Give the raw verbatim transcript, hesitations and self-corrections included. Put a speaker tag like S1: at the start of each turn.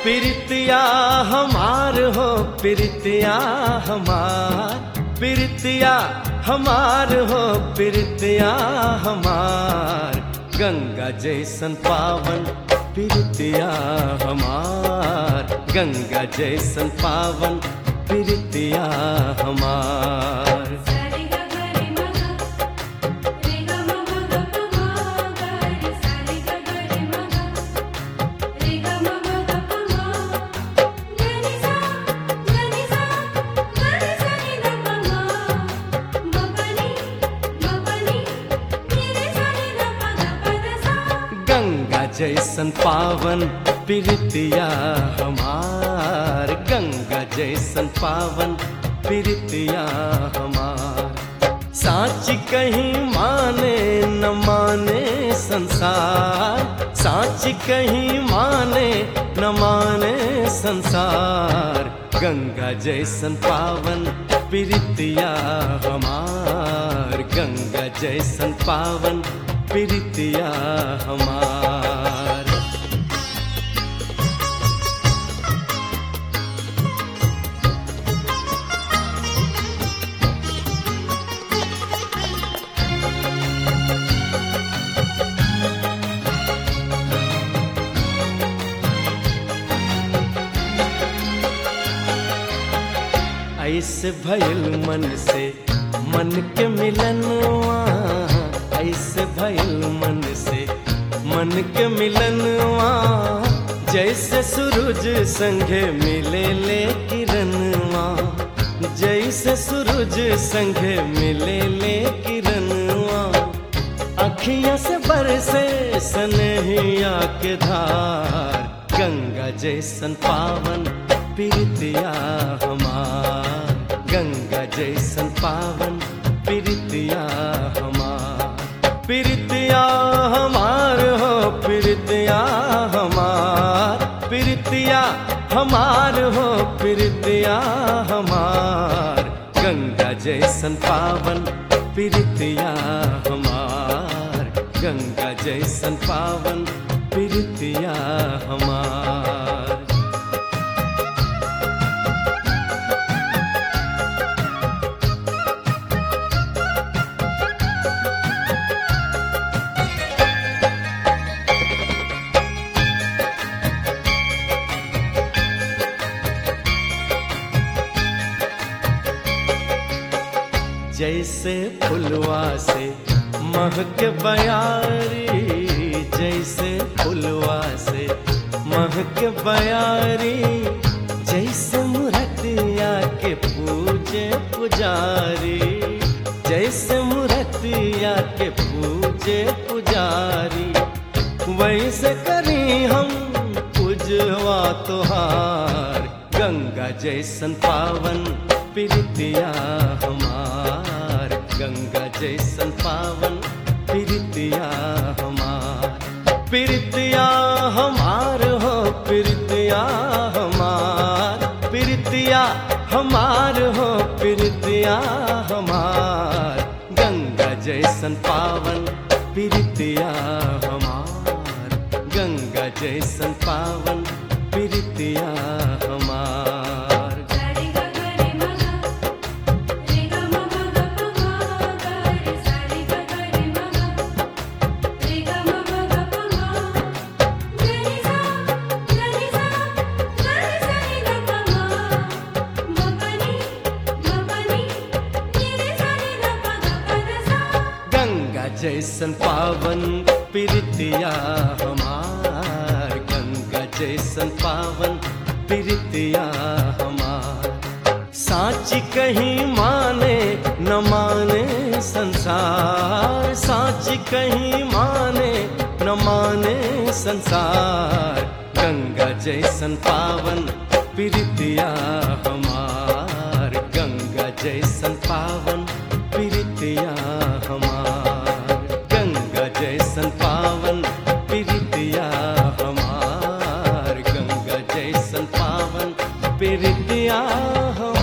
S1: प्रीतिया हमार हो प्रीतिया हमार, प्रीतिया हमार हो प्रीतिया हमार, गंगा जैसन पावन प्रीतिया हमार, गंगा जैसन पावन प्रीतिया हमार। गंगा जैसन पावन प्रीतिया हमार, गंगा जैसन पावन प्रीतिया हमार। साच कहीं माने न माने संसार, साच कहीं माने न माने संसार, गंगा जैसन पावन प्रीतिया हमार, गंगा जैसन पावन प्रीतिया हमार। ऐसे भइल मन से मन के मिलनवा, ऐसे भइल मन से मन के मिलनवा, जैसे सूरज संगे मिले ले किरणवा, जैसे सूरज संगे मिले ले किरणवा, अखियां से बरसे सनहिया के धार, गंगा जैसन पावन प्रीतिया हमार, गंगा जैसन पावन प्रीतिया हमार। प्रीतिया हमार हो प्रीतिया हमार, प्रीतिया हमार हो प्रीतिया हमार, गंगा जैसन पावन प्रीतिया हमार, गंगा जैसन पावन प्रीतिया हमार। जैसे फुलवा से महक बयारी, जैसे फुलवा से महक बयारी, जैसे मूर्तिया के पूजे पुजारी, जैसे मूर्तिया के पूजे पुजारी, वैसे करी हम पूजवा तोहार, गंगा जैसन पावन प्रीतिया हमार, गंगा जैसन पावन प्रीतिया हमार। प्रीतिया हमार हो प्रीतिया हमार, प्रीतिया हमार हो प्रीतिया हमार, गंगा जैसन पावन प्रीतिया हमार, गंगा जैसन पावन प्रीतिया हमार। जैसन पावन प्रीतिया हमार, गंगा जैसन पावन प्रीतिया हमार। साच कहीं माने न माने संसार, साच कहीं माने न माने संसार, गंगा जैसन पावन प्रीतिया हमार, गंगा जैसन पावन प्रीतिया हमार, गंगा जैसन पावन प्रीतिया हमार, गंगा जैसन पावन प्रीतिया हमार।